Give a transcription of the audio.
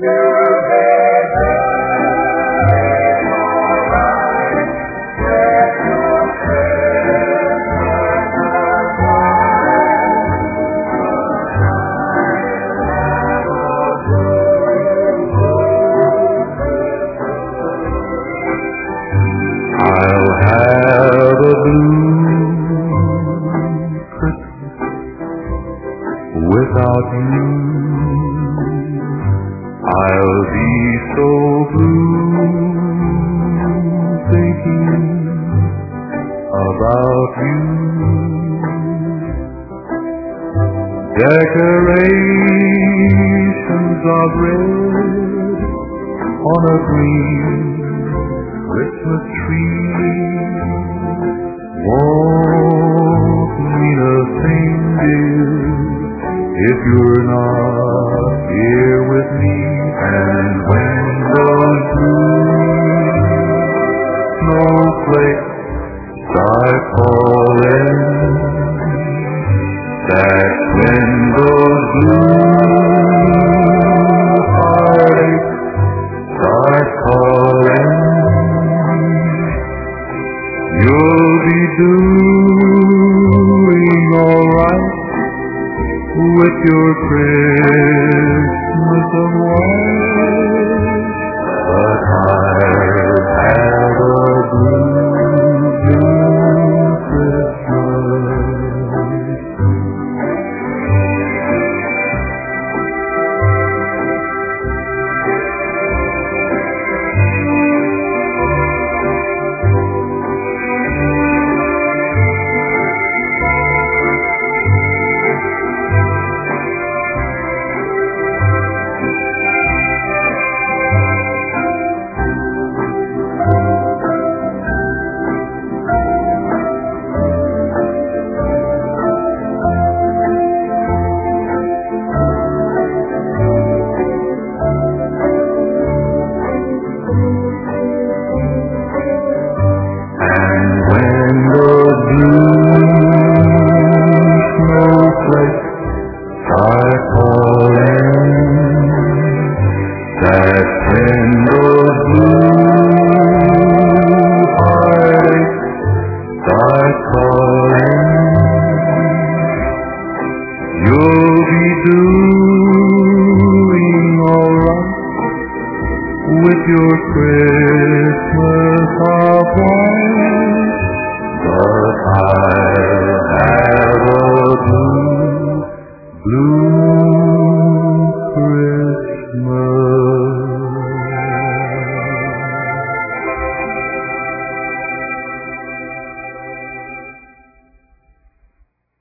I'll have a blue Christmas without you. I'll be so blue thinking about you. Decorations of red on a green Christmas tree won't mean a thing, dear, if you're not here with me. And when those blue snowflakes start falling, that's when those blue heartaches start calling. You'll be doing all right with your Christmas of white, but I'll have a blue Christmas. You'll be doing all right with your Christmas of white, but I'll have a blue Christmas.